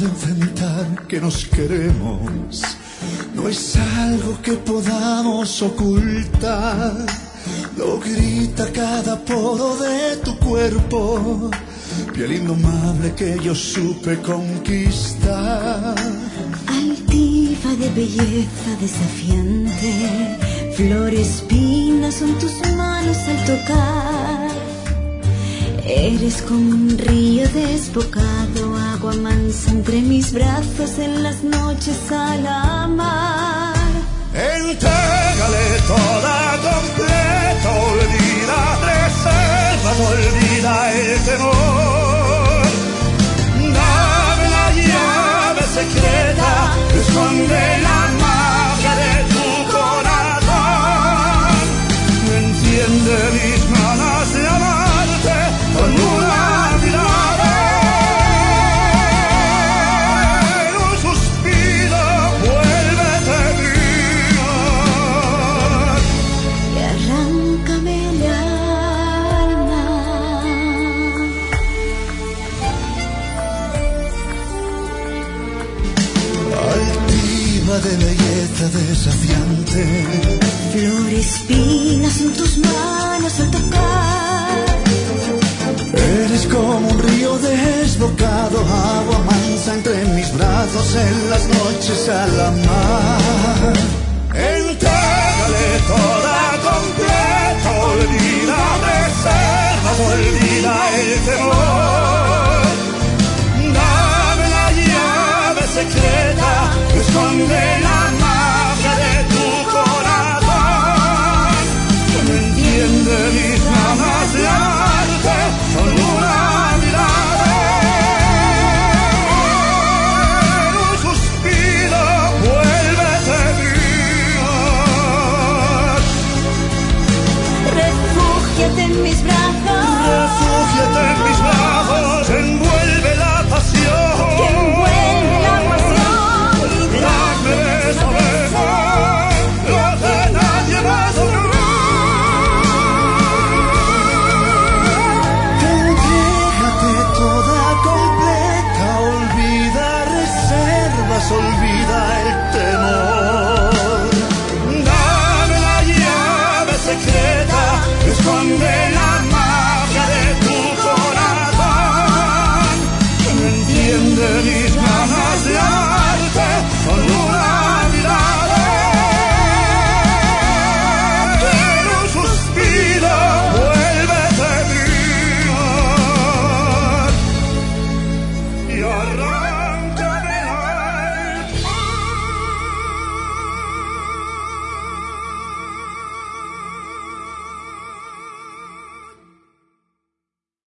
de enfrentar que nos queremos. No es algo que podamos ocultar. Lo grita cada poro de tu cuerpo, piel indomable que yo supe conquistar. Altiva de belleza desafiante, flor espina son tus manos al tocar. Eres como un río desbocado, agua mansa entre mis brazos en las noches al amar. Entrégale toda completa, olvida reservas, olvida el temor. Dame la llave secreta que esconde la magia de tu corazón. Enciende mis ganas de amarte con una mirada. Un suspiro, vuélvete mía Y arráncame el alma. Altiva de belleza desafiante, Flor espinas son tus manos al tocar. eres como un río desbocado, agua mansa entre mis brazos en las noches al amar. Entrégale toda completa, olvida reservas, olvida el temor. Dame la llave secreta que esconde la